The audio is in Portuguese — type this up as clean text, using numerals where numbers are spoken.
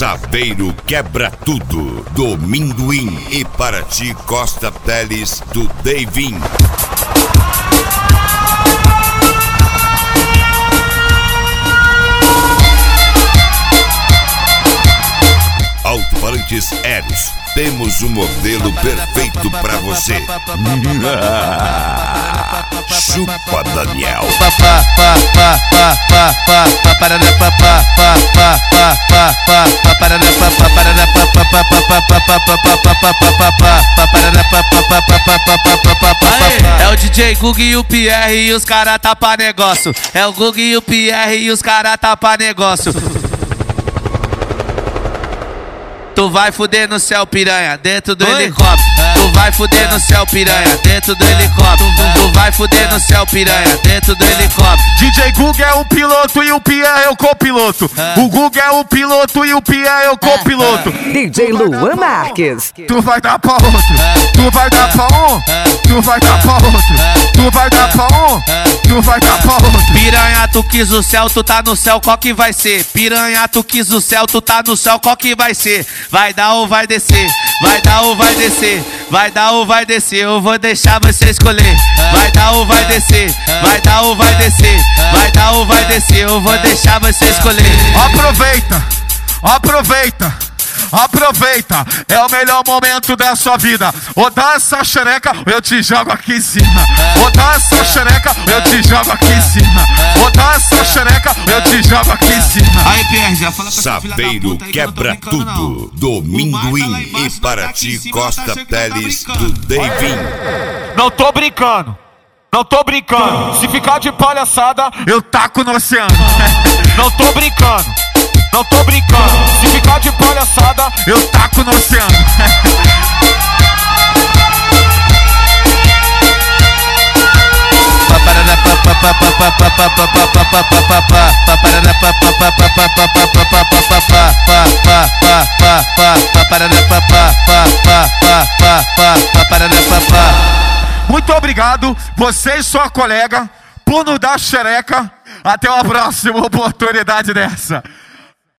Saveiro quebra tudo, do Minduim e Paraty Costa Teles do Davin. Alto-falantes Eros, temos um modelo perfeito pra você. Chupa, Daniel. É o DJ Gug e o Pierre e os cara tapa negócio. É o Gug e o Pierre e os cara tapa negócio. Tu vai fuder no céu, piranha, dentro do helicóptero. Tu vai fuder no céu, piranha, dentro do helicóptero. Tu vai fuder no céu, piranha, dentro do helicóptero. DJ Gug é o piloto e o Pierre é o copiloto. O Gug é o piloto e o Pierre é o copiloto. DJ Luan Marques. Tu vai dar pra outro, tu vai dar pra um, tu vai dar pra outro, tu vai dar pra um, tu vai dar pra outro. Piranha, tu quis o céu, tu tá no céu, qual que vai ser? Piranha, tu quis o céu, tu tá no céu, qual que vai ser? Vai dar ou vai descer? Vai dar ou vai descer? Vai dar ou vai descer? Eu vou deixar você escolher. Vai dar ou vai descer? Vai dar ou vai descer? Vai dar ou vai descer? Eu vou deixar você escolher. Aproveita, aproveita, aproveita, é o melhor momento da sua vida. Ou dá essa xereca, eu te jogo aqui em cima. Ou dá essa xereca, eu te jogo aqui em cima. Ou dá essa xereca, eu te jogo aqui em cima. Aí, Pierre, já fala com essa filha da Saveiro puta aí que eu não tô quebra brincando, não. tudo, do Minduim e Paraty Costa Teles do Davin. Não tô brincando, não tô brincando. Se ficar de palhaçada, eu taco no oceano. Não tô brincando, não tô brincando. Se ficar de palhaçada, eu taco no oceano. Muito obrigado, você e sua colega, por nos dar xereca. Até uma próxima oportunidade dessa.